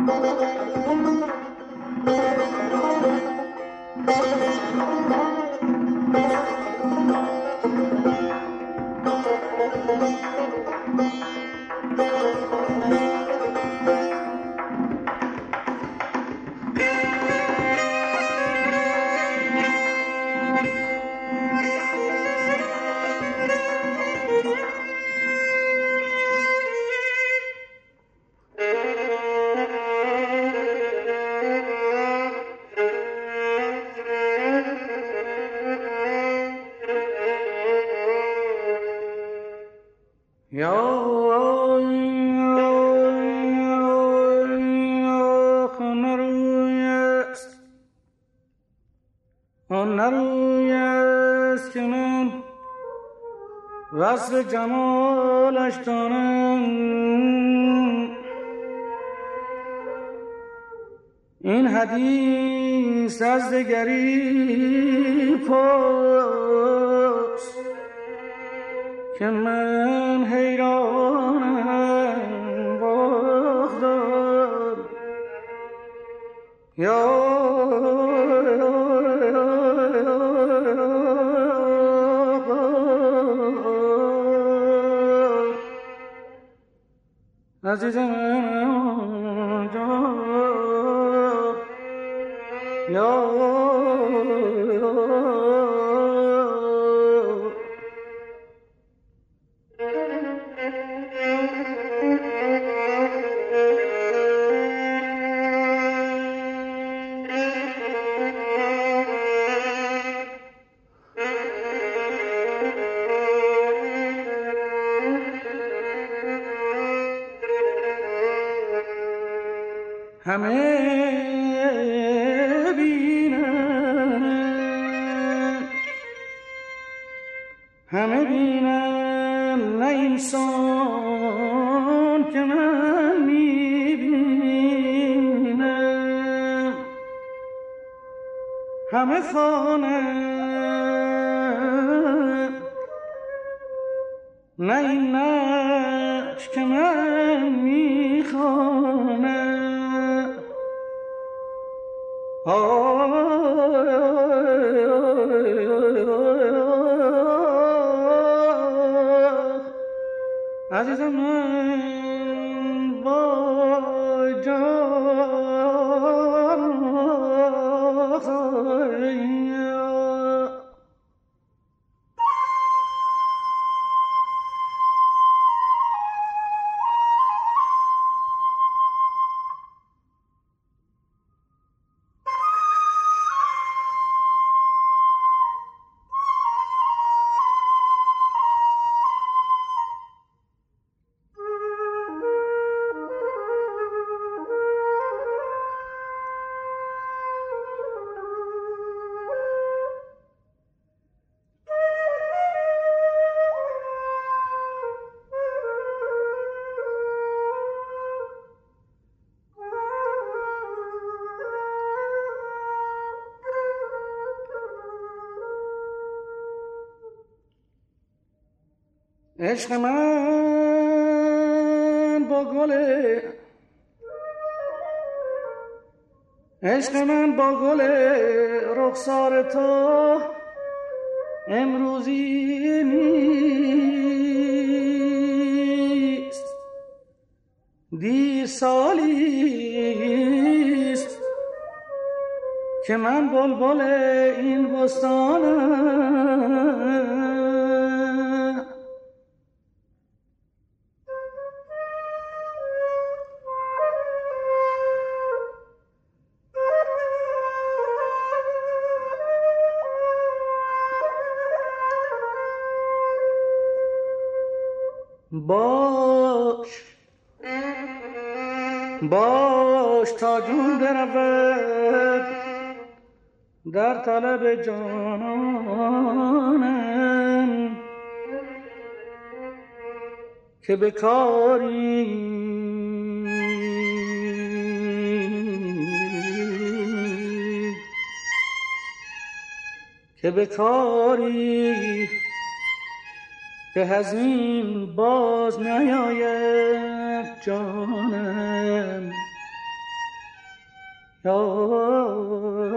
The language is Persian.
وصف جمالش دانم، این حدیث از دگری پرس که من حیرانم باخدار یا عزیزم یا همه بینن نه انسان که من میبینم، همه خوانن نه این نقش که من میخوانم. عزیزم من با جان عشق من با گل رخسار تو امروزی نیست، دی سالیست که من بلبل این بستانم. باش تا جون برود در طلب جانانم که بکاری که از این باز نیاید جانم. یا